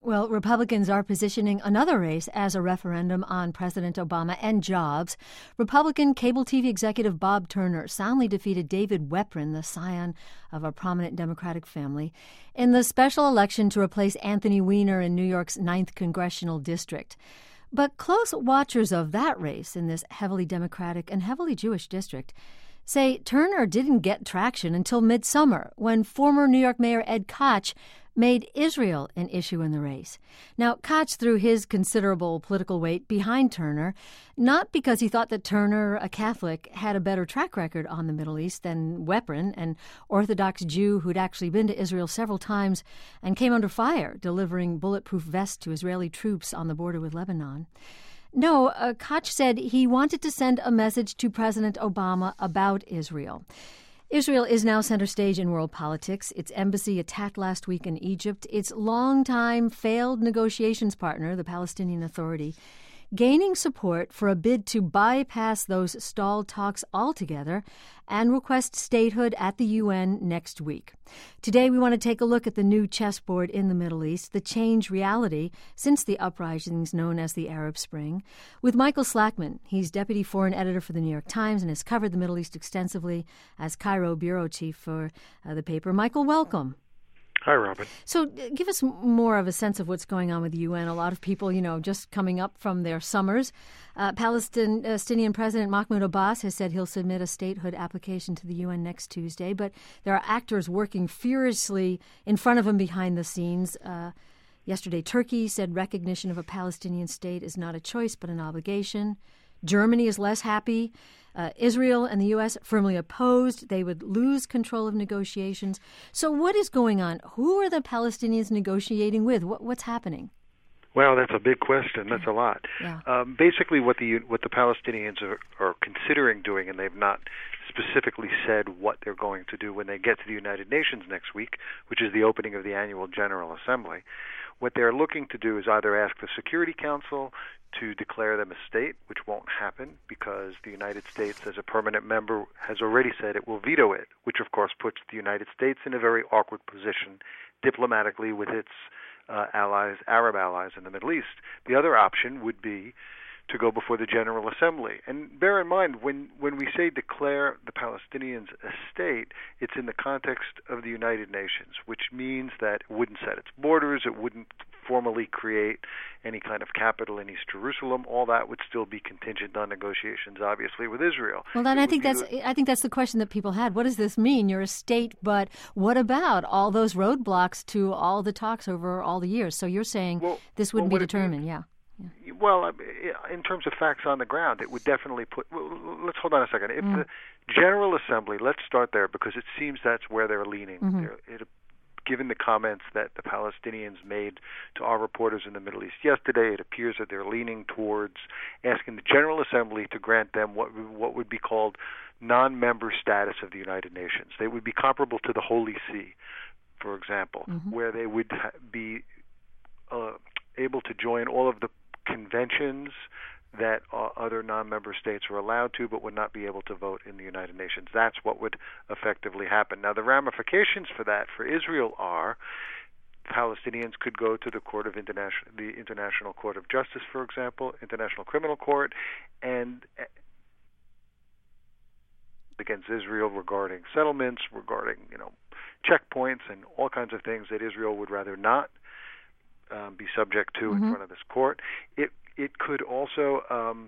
Well, Republicans are positioning another race as a referendum on President Obama and jobs. Republican cable TV executive Bob Turner soundly defeated David Weprin, the scion of a prominent Democratic family, in the special election to replace Anthony Weiner in New York's 9th Congressional District. But close watchers of that race in this heavily Democratic and heavily Jewish district say Turner didn't get traction until midsummer, when former New York Mayor Ed Koch made Israel an issue in the race. Now, Koch threw his considerable political weight behind Turner, not because he thought that Turner, a Catholic, had a better track record on the Middle East than Weprin, an Orthodox Jew who'd actually been to Israel several times and came under fire, delivering bulletproof vests to Israeli troops on the border with Lebanon. No, Koch said he wanted to send a message to President Obama about Israel. Israel is now center stage in world politics. Its embassy attacked last week in Egypt. Its longtime failed negotiations partner, the Palestinian Authority, gaining support for a bid to bypass those stalled talks altogether and request statehood at the UN next week. Today, we want to take a look at the new chessboard in the Middle East, the changed reality since the uprisings known as the Arab Spring, with Michael Slackman. He's deputy foreign editor for the New York Times and has covered the Middle East extensively as Cairo bureau chief for the paper. Michael, welcome. Hi, Robin. So give us more of a sense of what's going on with the UN. A lot of people, just coming up from their summers. Palestinian President Mahmoud Abbas has said he'll submit a statehood application to the UN next Tuesday, but there are actors working furiously in front of him behind the scenes. Yesterday, Turkey said recognition of a Palestinian state is not a choice but an obligation. Germany is less happy. Israel and the U.S. firmly opposed. They would lose control of negotiations. So what is going on? Who are the Palestinians negotiating with? What's happening? Well, that's a big question. That's a lot. Yeah. Basically, what the Palestinians are considering doing, and they've not specifically said what they're going to do when they get to the United Nations next week, which is the opening of the annual General Assembly. What they're looking to do is either ask the Security Council to declare them a state, which won't happen because the United States, as a permanent member, has already said it will veto it, which of course puts the United States in a very awkward position diplomatically with its Arab allies in the Middle East. The other option would be to go before the General Assembly. And bear in mind, when we say declare the Palestinians a state, it's in the context of the United Nations, which means that it wouldn't set its borders, it wouldn't formally create any kind of capital in East Jerusalem. All that would still be contingent on negotiations, obviously, with Israel. Well, then I think that's the question that people had. What does this mean? You're a state, but what about all those roadblocks to all the talks over all the years? So you're saying this wouldn't be determined, yeah. Well, in terms of facts on the ground, it would definitely put... let's hold on a second. If the General Assembly, let's start there because it seems that's where they're leaning. Mm-hmm. Given the comments that the Palestinians made to our reporters in the Middle East yesterday, it appears that they're leaning towards asking the General Assembly to grant them what would be called non-member status of the United Nations. They would be comparable to the Holy See, for example, where they would be able to join all of the conventions that other non-member states were allowed to but would not be able to vote in the United Nations. That's what would effectively happen. Now, the ramifications for that for Israel are Palestinians could go to the International Court of Justice, for example, International Criminal Court, and against Israel regarding settlements, regarding checkpoints and all kinds of things that Israel would rather not be subject to in front of this court. It could also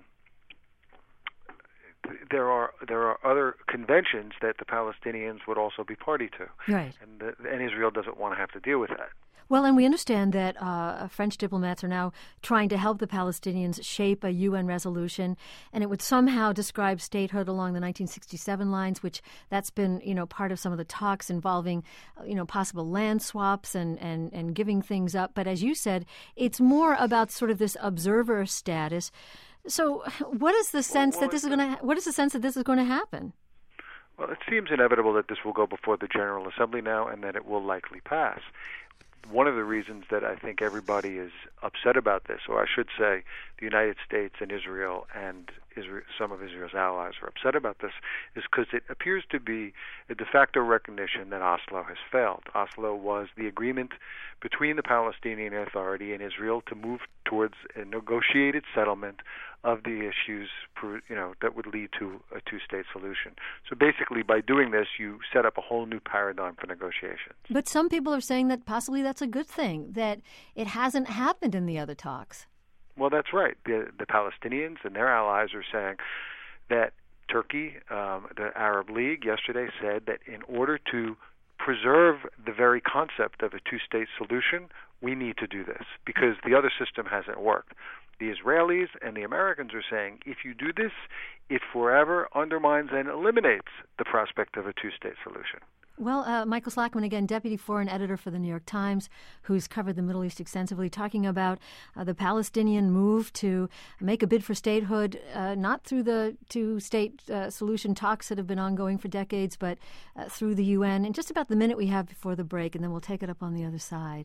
there are other conventions that the Palestinians would also be party to, right? And Israel doesn't want to have to deal with that. Well, and we understand that French diplomats are now trying to help the Palestinians shape a UN resolution, and it would somehow describe statehood along the 1967 lines, which that's been, part of some of the talks involving, possible land swaps and giving things up. But as you said, it's more about sort of this observer status. So, what is the sense that this is going to happen? Well, it seems inevitable that this will go before the General Assembly now, and that it will likely pass. One of the reasons that I think everybody is upset about this, or I should say the United States and Israel and some of Israel's allies are upset about this is because it appears to be a de facto recognition that Oslo has failed. Oslo was the agreement between the Palestinian Authority and Israel to move towards a negotiated settlement of the issues, that would lead to a two-state solution. So basically, by doing this, you set up a whole new paradigm for negotiations. But some people are saying that possibly that's a good thing, that it hasn't happened in the other talks. Well, that's right. The Palestinians and their allies are saying that Turkey, the Arab League, yesterday said that in order to preserve the very concept of a two-state solution, we need to do this because the other system hasn't worked. The Israelis and the Americans are saying if you do this, it forever undermines and eliminates the prospect of a two-state solution. Well, Michael Slackman, again, deputy foreign editor for the New York Times, who's covered the Middle East extensively, talking about the Palestinian move to make a bid for statehood, not through the two-state solution talks that have been ongoing for decades, but through the UN. In just about the minute we have before the break, and then we'll take it up on the other side.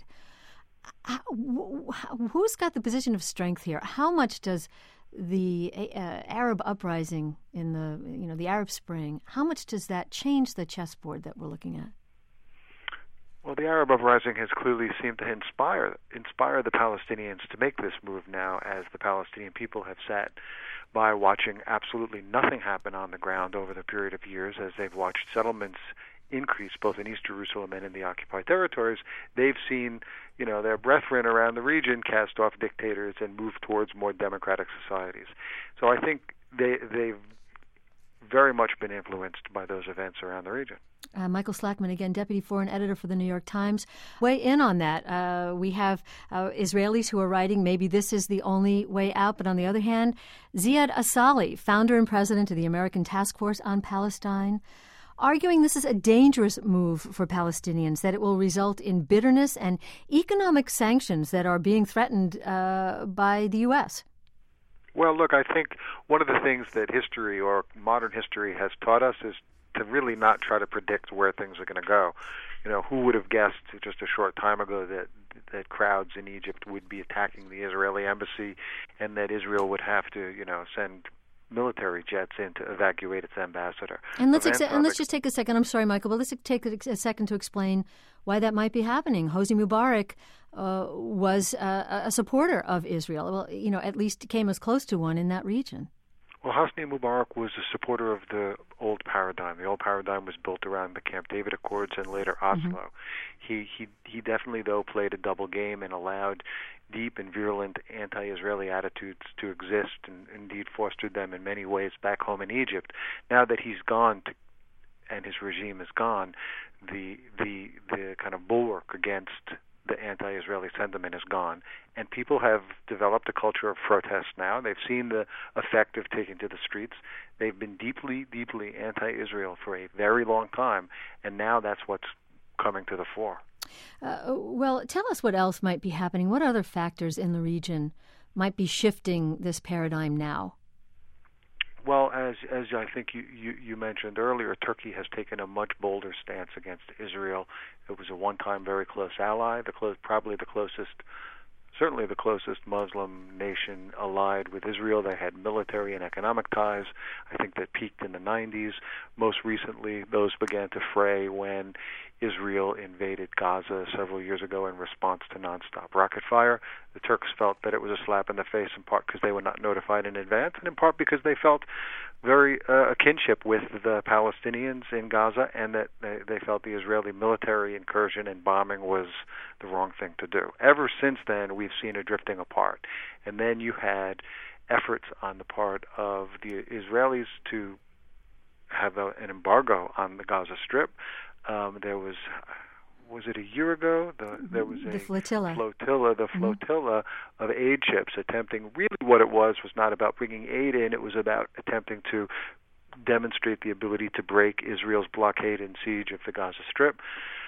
Who's got the position of strength here? How much does the Arab uprising in the Arab Spring, how much does that change the chessboard that we're looking at? Well, the Arab uprising has clearly seemed to inspire the Palestinians to make this move now, as the Palestinian people have sat by watching absolutely nothing happen on the ground over the period of years as they've watched settlements increase both in East Jerusalem and in the occupied territories. They've seen, their brethren around the region cast off dictators and move towards more democratic societies. So I think they've very much been influenced by those events around the region. Michael Slackman, again, deputy foreign editor for the New York Times. Weigh in on that. We have Israelis who are writing maybe this is the only way out, but on the other hand, Ziad Asali, founder and president of the American Task Force on Palestine, arguing this is a dangerous move for Palestinians, that it will result in bitterness and economic sanctions that are being threatened by the U.S. Well, look, I think one of the things that history or modern history has taught us is to really not try to predict where things are going to go. Who would have guessed just a short time ago that crowds in Egypt would be attacking the Israeli embassy and that Israel would have to, send military jets in to evacuate its ambassador. And let's just take a second. I'm sorry, Michael, but let's take a second to explain why that might be happening. Hosni Mubarak was a supporter of Israel. Well, at least came as close to one in that region. Well, Hosni Mubarak was a supporter of the old paradigm. The old paradigm was built around the Camp David Accords and later Oslo. Mm-hmm. He definitely, though, played a double game and allowed deep and virulent anti-Israeli attitudes to exist and indeed fostered them in many ways back home in Egypt. Now that he's gone and his regime is gone, the kind of bulwark against the anti-Israeli sentiment is gone, and people have developed a culture of protest now. They've seen the effect of taking to the streets. They've been deeply, deeply anti-Israel for a very long time, and now that's what's coming to the fore. Well, tell us what else might be happening. What other factors in the region might be shifting this paradigm now? Well, as I think you mentioned earlier, Turkey has taken a much bolder stance against Israel. It was a one-time very close ally, certainly the closest Muslim nation allied with Israel. They had military and economic ties. I think that peaked in the 90s. Most recently, those began to fray when Israel invaded Gaza several years ago in response to nonstop rocket fire. The Turks felt that it was a slap in the face, in part because they were not notified in advance, and in part because they felt very a kinship with the Palestinians in Gaza, and that they felt the Israeli military incursion and bombing was the wrong thing to do. Ever since then, we've seen a drifting apart. And then you had efforts on the part of the Israelis to have an embargo on the Gaza Strip. There was it a year ago? There was the flotilla. The flotilla of aid ships attempting, really what it was not about bringing aid in, it was about attempting to demonstrate the ability to break Israel's blockade and siege of the Gaza Strip.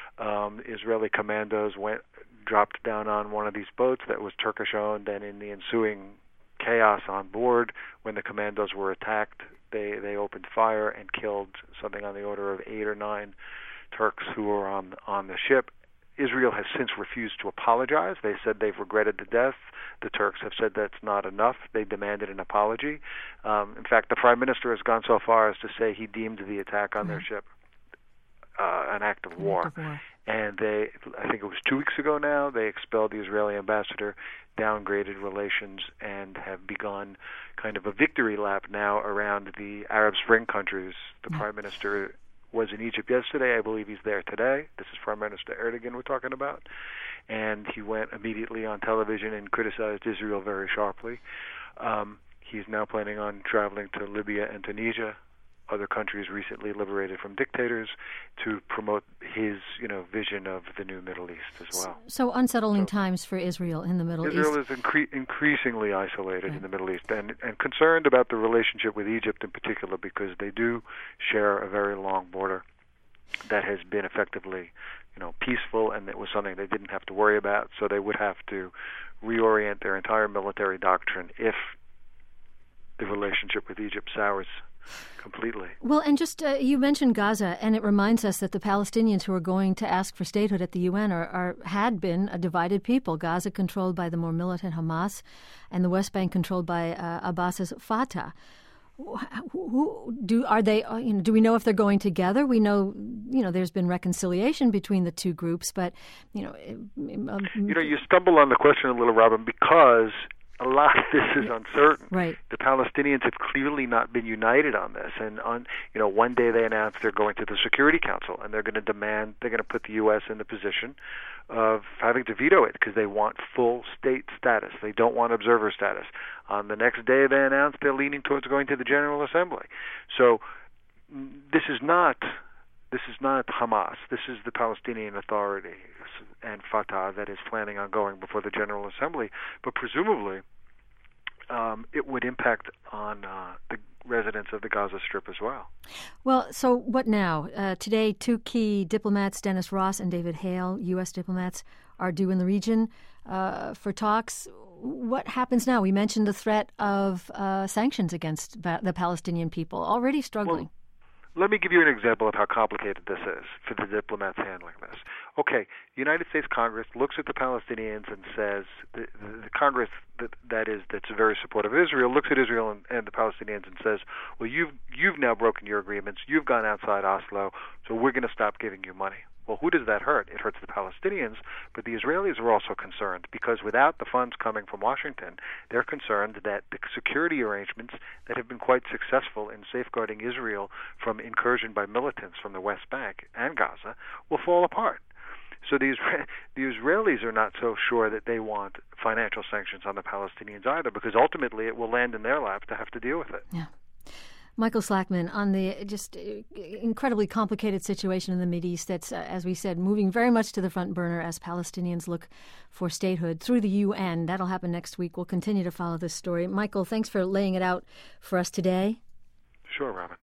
Israeli commandos dropped down on one of these boats that was Turkish-owned, and in the ensuing chaos on board, when the commandos were attacked, they opened fire and killed something on the order of 8 or 9 Turks who were on the ship. Israel has since refused to apologize. They said they've regretted the death. The Turks have said that's not enough. They demanded an apology. In fact, the Prime Minister has gone so far as to say he deemed the attack on their ship an act of war. And I think it was 2 weeks ago now, they expelled the Israeli ambassador, downgraded relations, and have begun kind of a victory lap now around the Arab Spring countries. The Prime Minister was in Egypt yesterday. I believe he's there today. This is Prime Minister Erdogan we're talking about. And he went immediately on television and criticized Israel very sharply. He's now planning on traveling to Libya and Tunisia, other countries recently liberated from dictators, to promote his, vision of the new Middle East as well. So unsettling times for Israel in the Middle East. Israel is increasingly isolated in the Middle East and concerned about the relationship with Egypt in particular, because they do share a very long border that has been effectively, peaceful, and it was something they didn't have to worry about. So they would have to reorient their entire military doctrine if the relationship with Egypt sours completely. Well, and just you mentioned Gaza, and it reminds us that the Palestinians who are going to ask for statehood at the UN had been a divided people. Gaza controlled by the more militant Hamas, and the West Bank controlled by Abbas's Fatah. Do we know if they're going together? We know, there's been reconciliation between the two groups, but you stumble on the question a little, Robin, because a lot of this is uncertain. Right. The Palestinians have clearly not been united on this, and one day they announced they're going to the Security Council, and they're going to put the U.S. in the position of having to veto it because they want full state status. They don't want observer status. On the next day, they announced they're leaning towards going to the General Assembly. So this is not Hamas. This is the Palestinian Authority and Fatah that is planning on going before the General Assembly. But presumably, it would impact on the residents of the Gaza Strip as well. Well, so what now? Today, two key diplomats, Dennis Ross and David Hale, U.S. diplomats, are due in the region for talks. What happens now? We mentioned the threat of sanctions against the Palestinian people, already struggling. Well, let me give you an example of how complicated this is for the diplomats handling this. Okay, the United States Congress looks at the Palestinians and says, the Congress that's very supportive of Israel looks at Israel and the Palestinians and says, well, you've now broken your agreements, you've gone outside Oslo, so we're going to stop giving you money. Well, who does that hurt? It hurts the Palestinians, but the Israelis are also concerned because without the funds coming from Washington, they're concerned that the security arrangements that have been quite successful in safeguarding Israel from incursion by militants from the West Bank and Gaza will fall apart. So the Israelis are not so sure that they want financial sanctions on the Palestinians either, because ultimately it will land in their lap to have to deal with it. Yeah. Michael Slackman, on the just incredibly complicated situation in the Mideast that's, as we said, moving very much to the front burner as Palestinians look for statehood through the UN. That'll happen next week. We'll continue to follow this story. Michael, thanks for laying it out for us today. Sure, Robin.